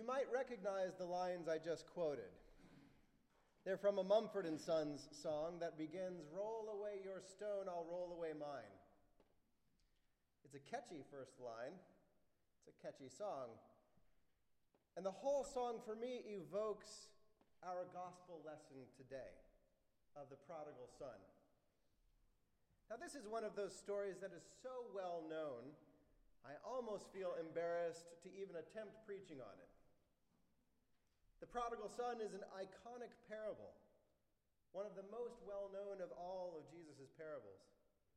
You might recognize the lines I just quoted. They're from a Mumford & Sons song that begins, "Roll away your stone, I'll roll away mine." It's a catchy first line. It's a catchy song. And the whole song for me evokes our gospel lesson today of the prodigal son. Now, this is one of those stories that is so well known, I almost feel embarrassed to even attempt preaching on it. The prodigal son is an iconic parable, one of the most well-known of all of Jesus' parables.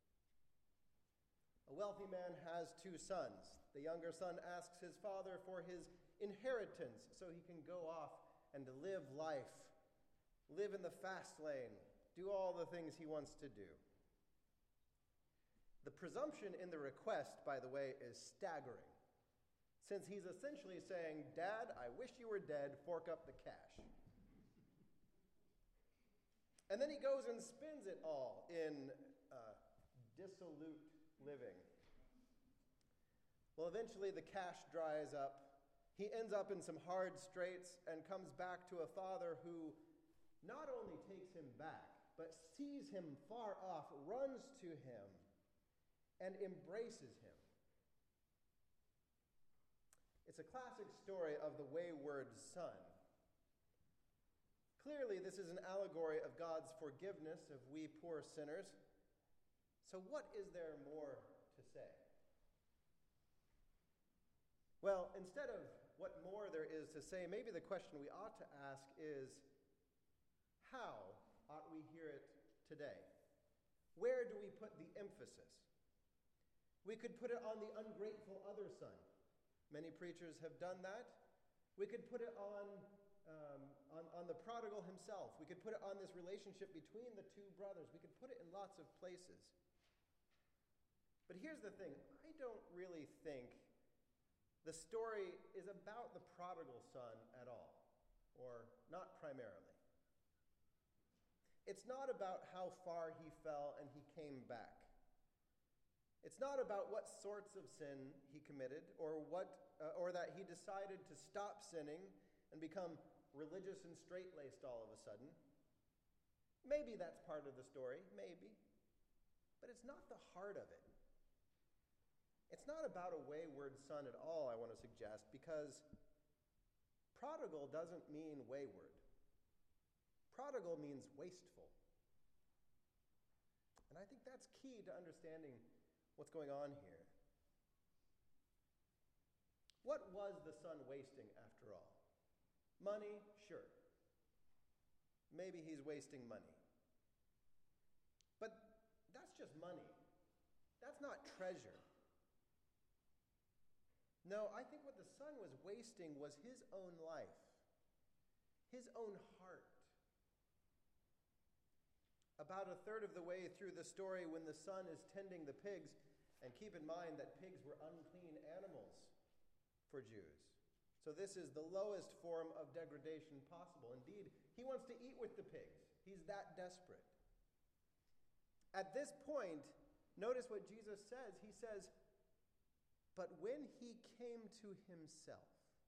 A wealthy man has two sons. The younger son asks his father for his inheritance so he can go off and live life, live in the fast lane, do all the things he wants to do. The presumption in the request, by the way, is staggering, since he's essentially saying, "Dad, I wish you were dead, fork up the cash." And then he goes and spends it all in dissolute living. Well, eventually the cash dries up. He ends up in some hard straits and comes back to a father who not only takes him back, but sees him far off, runs to him, and embraces him. It's a classic story of the wayward son. Clearly, this is an allegory of God's forgiveness of we poor sinners. So what is there more to say? Well, instead of what more there is to say, maybe the question we ought to ask is, how ought we hear it today? Where do we put the emphasis? We could put it on the ungrateful other son. Many preachers have done that. We could put it on the prodigal himself. We could put it on this relationship between the two brothers. We could put it in lots of places. But here's the thing. I don't really think the story is about the prodigal son at all, or not primarily. It's not about how far he fell and he came back. It's not about what sorts of sin he committed, or that he decided to stop sinning and become religious and straight-laced all of a sudden. Maybe that's part of the story, maybe. But it's not the heart of it. It's not about a wayward son at all, I want to suggest, because prodigal doesn't mean wayward. Prodigal means wasteful. And I think that's key to understanding what's going on here. What was the son wasting after all? Money? Sure. Maybe he's wasting money. But that's just money. That's not treasure. No, I think what the son was wasting was his own life, his own heart. About a third of the way through the story, when the son is tending the pigs, and keep in mind that pigs were unclean animals for Jews. So this is the lowest form of degradation possible. Indeed, he wants to eat with the pigs. He's that desperate. At this point, notice what Jesus says. He says, "But when he came to himself,"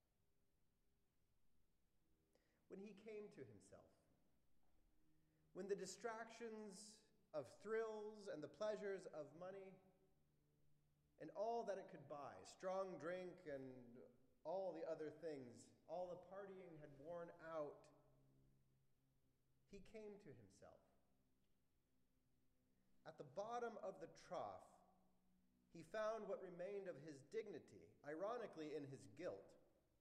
when he came to himself, when the distractions of thrills and the pleasures of money and all that it could buy, strong drink and all the other things, all the partying had worn out, he came to himself. At the bottom of the trough, he found what remained of his dignity, ironically in his guilt.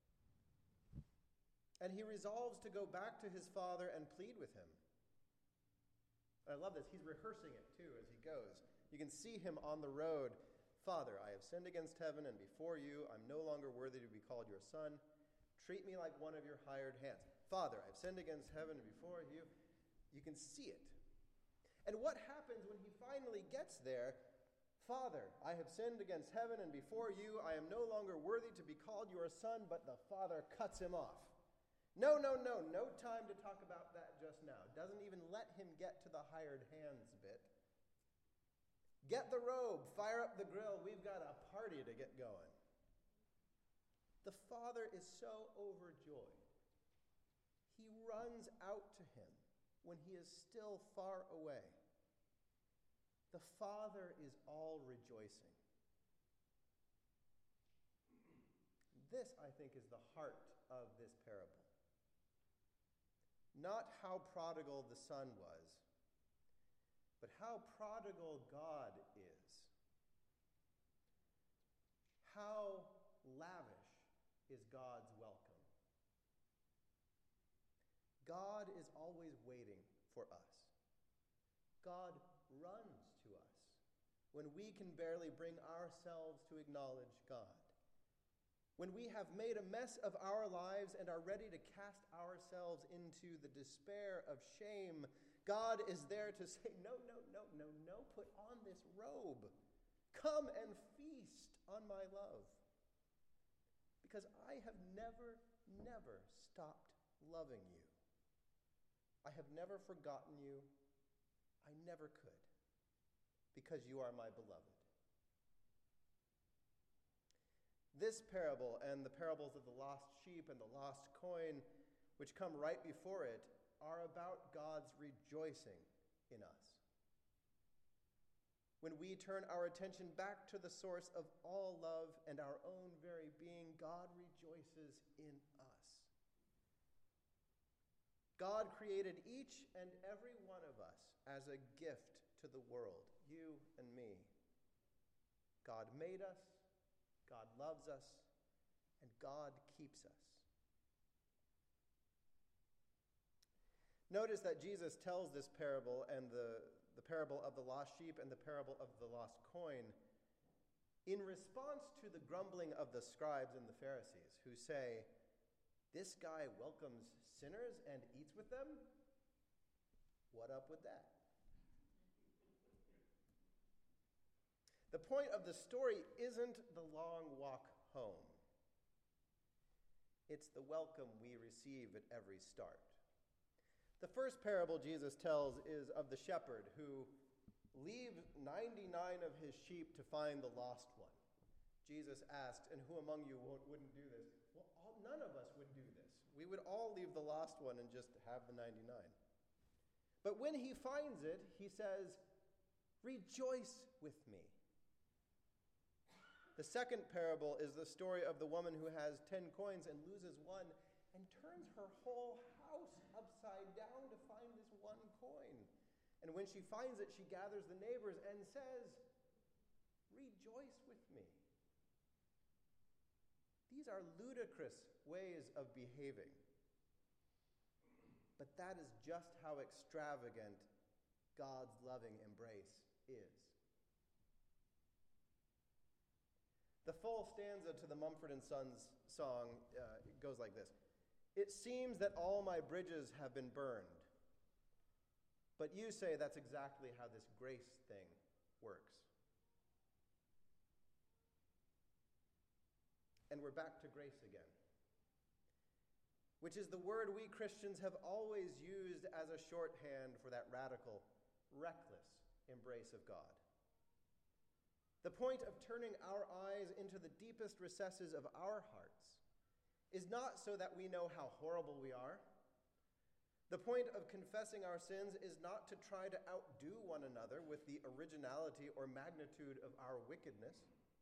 And he resolves to go back to his father and plead with him. I love this. He's rehearsing it, too, as he goes. You can see him on the road. "Father, I have sinned against heaven and before you. I'm no longer worthy to be called your son. Treat me like one of your hired hands. Father, I have sinned against heaven and before you." You can see it. And what happens when he finally gets there? "Father, I have sinned against heaven and before you. I am no longer worthy to be called your son," but the father cuts him off. No time to talk about that just now. Doesn't even let him get to the hired hands bit. "Get the robe, fire up the grill, we've got a party to get going." The father is so overjoyed. He runs out to him when he is still far away. The father is all rejoicing. This, I think, is the heart of this parable. Not how prodigal the son was, but how prodigal God is. How lavish is God's welcome. God is always waiting for us. God runs to us when we can barely bring ourselves to acknowledge God. When we have made a mess of our lives and are ready to cast ourselves into the despair of shame, God is there to say, no, put on this robe. Come and feast on my love. Because I have never stopped loving you. I have never forgotten you. I never could. Because you are my beloved. This parable and the parables of the lost sheep and the lost coin, which come right before it, are about God's rejoicing in us. When we turn our attention back to the source of all love and our own very being, God rejoices in us. God created each and every one of us as a gift to the world, you and me. God made us, God loves us, and God keeps us. Notice that Jesus tells this parable and the parable of the lost sheep and the parable of the lost coin in response to the grumbling of the scribes and the Pharisees who say, "This guy welcomes sinners and eats with them? What up with that?" The point of the story isn't the long walk home. It's the welcome we receive at every start. The first parable Jesus tells is of the shepherd who leaves 99 of his sheep to find the lost one. Jesus asked, "And who among you wouldn't do this?" Well, none of us would do this. We would all leave the lost one and just have the 99. But when he finds it, he says, "Rejoice with me." The second parable is the story of the woman who has 10 coins and loses one and turns her whole house upside down to find this one coin. And when she finds it, she gathers the neighbors and says, "Rejoice with me." These are ludicrous ways of behaving. But that is just how extravagant God's loving embrace is. The full stanza to the Mumford & Sons song goes like this. "It seems that all my bridges have been burned, but you say that's exactly how this grace thing works." And we're back to grace again, which is the word we Christians have always used as a shorthand for that radical, reckless embrace of God. The point of turning our eyes into the deepest recesses of our hearts is not so that we know how horrible we are. The point of confessing our sins is not to try to outdo one another with the originality or magnitude of our wickedness.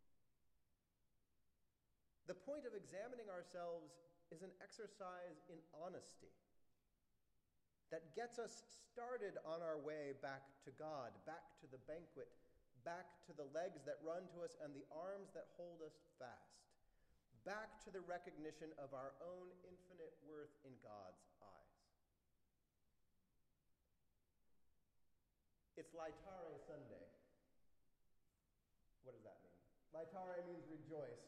The point of examining ourselves is an exercise in honesty that gets us started on our way back to God, back to the banquet, back to the legs that run to us and the arms that hold us fast, back to the recognition of our own infinite worth in God's eyes. It's Laetare Sunday. What does that mean? Laetare means rejoice.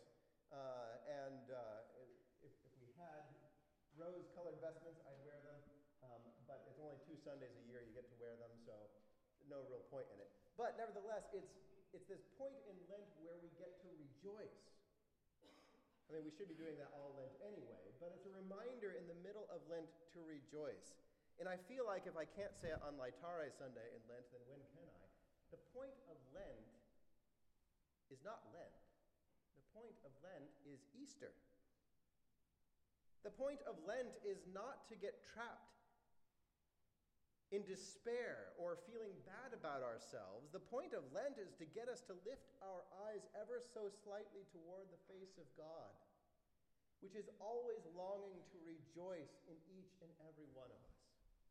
If we had rose-colored vestments, I'd wear them. But it's only 2 Sundays a year you get to wear them, so no real point in it. But nevertheless, it's this point in Lent where we get to rejoice. I mean, we should be doing that all Lent anyway, but it's a reminder in the middle of Lent to rejoice. And I feel like if I can't say it on Laetare Sunday in Lent, then when can I? The point of Lent is not Lent. The point of Lent is Easter. The point of Lent is not to get trapped in despair or feeling bad about ourselves. The point of Lent is to get us to lift our eyes ever so slightly toward the face of God, which is always longing to rejoice in each and every one of us.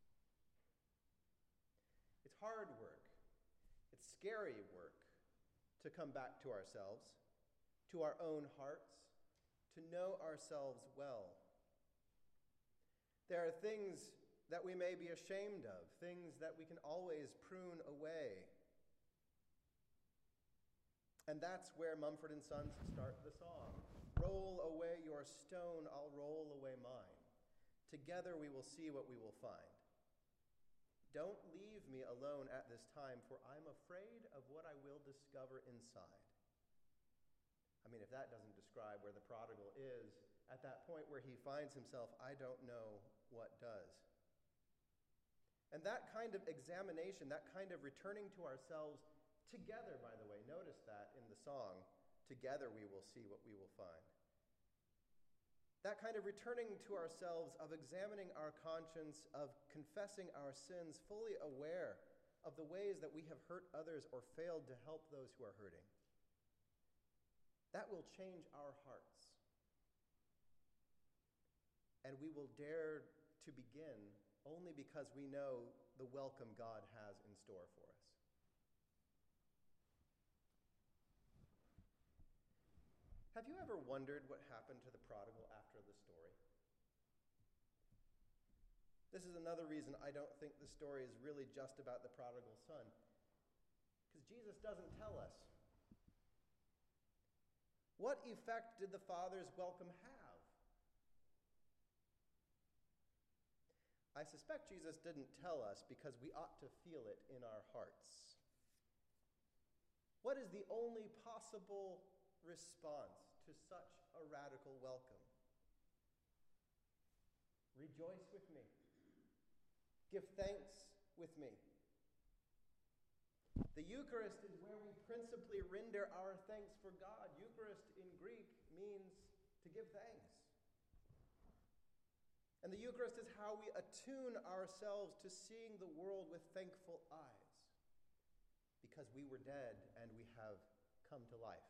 It's hard work. It's scary work to come back to ourselves, to our own hearts, to know ourselves well. There are things that we may be ashamed of, things that we can always prune away. And that's where Mumford & Sons start the song. Roll away your stone, I'll roll away mine. Together we will see what we will find. Don't leave me alone at this time, for I'm afraid of what I will discover inside. I mean, if that doesn't describe where the prodigal is, at that point where he finds himself, I don't know what does. And that kind of examination, that kind of returning to ourselves together, by the way, notice that in the song, together we will see what we will find. That kind of returning to ourselves, of examining our conscience, of confessing our sins, fully aware of the ways that we have hurt others or failed to help those who are hurting. That will change our hearts. And we will dare to begin only because we know the welcome God has in store for us. Have you ever wondered what happened to the prodigal after the story? This is another reason I don't think the story is really just about the prodigal son, because Jesus doesn't tell us. What effect did the Father's welcome have? I suspect Jesus didn't tell us because we ought to feel it in our hearts. What is the only possible response to such a radical welcome? Rejoice with me. Give thanks with me. The Eucharist is where we principally render our thanks for God. Eucharist in Greek means to give thanks. And the Eucharist is how we attune ourselves to seeing the world with thankful eyes, because we were dead and we have come to life.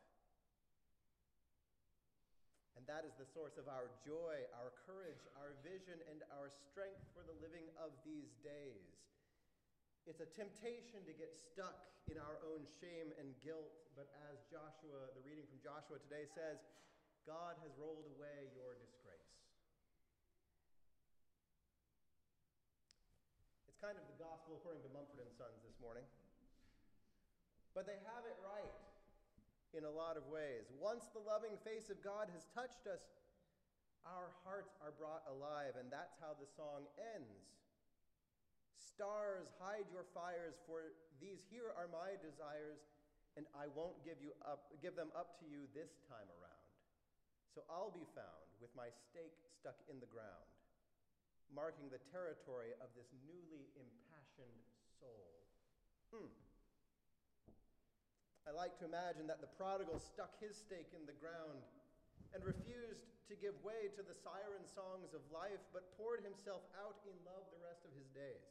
And that is the source of our joy, our courage, our vision, and our strength for the living of these days. It's a temptation to get stuck in our own shame and guilt, but as Joshua, the reading from Joshua today says, God has rolled away your disgrace. It's kind of the gospel according to Mumford & Sons this morning. But they have it right in a lot of ways. Once the loving face of God has touched us, our hearts are brought alive, and that's how the song ends. Stars, hide your fires, for these here are my desires, and I won't give them up to you this time around. So I'll be found with my stake stuck in the ground, marking the territory of this newly impassioned soul. I like to imagine that the prodigal stuck his stake in the ground and refused to give way to the siren songs of life, but poured himself out in love the rest of his days.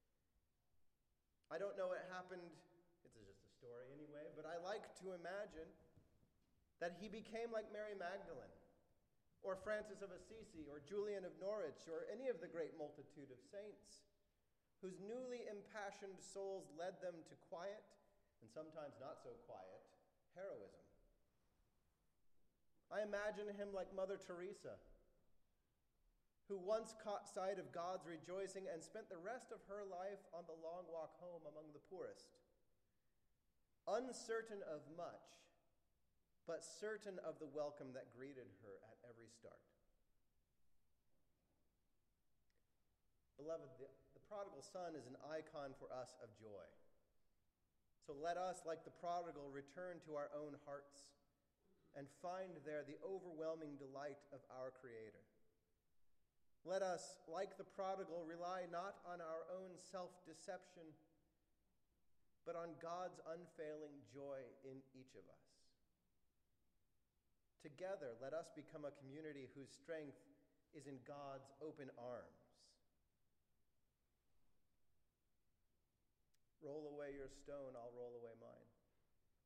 I don't know what happened, it's just a story anyway, but I like to imagine that he became like Mary Magdalene, or Francis of Assisi, or Julian of Norwich, or any of the great multitude of saints, whose newly impassioned souls led them to quiet, and sometimes not so quiet, heroism. I imagine him like Mother Teresa, who once caught sight of God's rejoicing and spent the rest of her life on the long walk home among the poorest, uncertain of much, but certain of the welcome that greeted her at every start. Beloved, the prodigal son is an icon for us of joy. So let us, like the prodigal, return to our own hearts and find there the overwhelming delight of our Creator. Let us, like the prodigal, rely not on our own self-deception, but on God's unfailing joy in each of us. Together, let us become a community whose strength is in God's open arms. Roll away your stone, I'll roll away mine.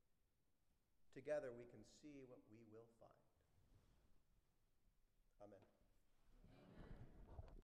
Together we can see what we will find. Amen.